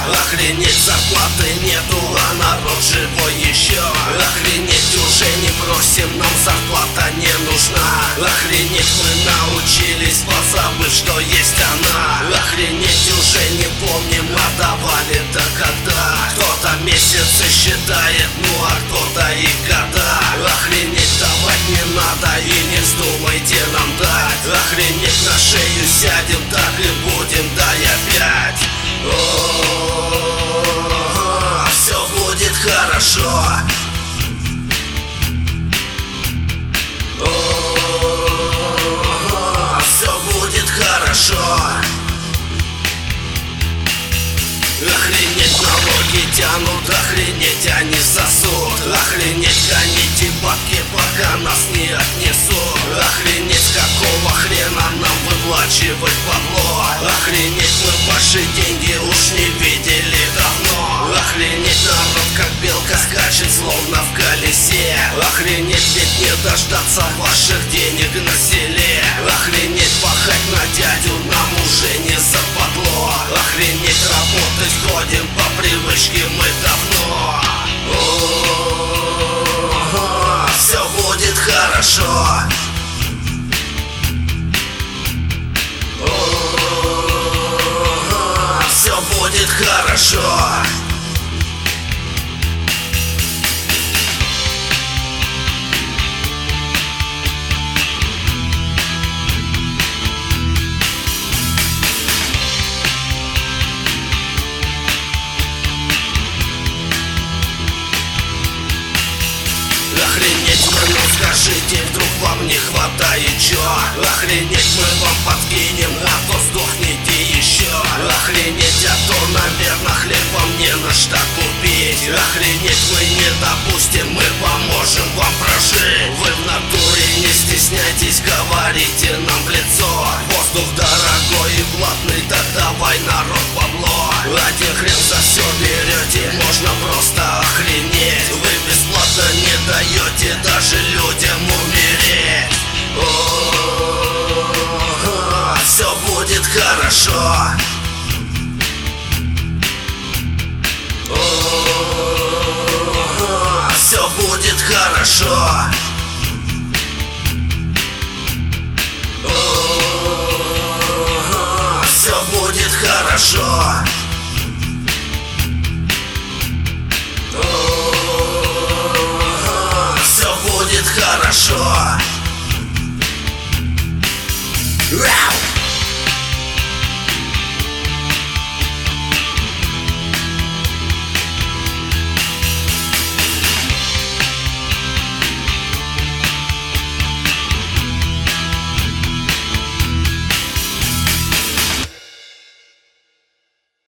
Охренеть, зарплаты нету, а народ живой еще. Охренеть, уже не просим, нам зарплата не нужна. Охренеть, мы научились, позабыв, что есть она. Охренеть, уже не помним, отдавали-то когда. Кто-то месяцы считает, ну а кто-то и года. Охренеть, давать не надо и не вздумайте нам дать. Охренеть, на шею сядем, так и будем, да и опять. Все будет хорошо. Все будет хорошо. Охренеть, налоги тянут, охренеть, они сосут. Охренеть, гоните бабки, пока нас не отнесут. Охренеть, какого хрена нам выплачивать бабло. Охренеть, мы ваши деньги уж не видели давно. Охренеть, народ как белка скачет, словно в колесе. Охренеть, ведь не дождаться ваших денег на селе. Охренеть, пахать на дядю нам уже не западло. Охренеть, работать ходим по привычке мы давно. Все будет хорошо. Все будет хорошо. Охренеть, вы ну скажите, вдруг вам не хватает чё? Охренеть, мы вам подкинем, а то сдохнете еще. Охренеть, а то, наверное, хлеб вам не на что купить. Охренеть, мы не допустим, мы поможем вам прожить. Вы в натуре не стесняйтесь, говорите нам в лицо. Воздух дорогой и платный, так давай, народ, бабло. Один хрен за все берете, можно просто охренеть. Вы бесплатно не даете даже людям умереть. Все будет хорошо. Все будет хорошо. Все будет хорошо. Все будет хорошо.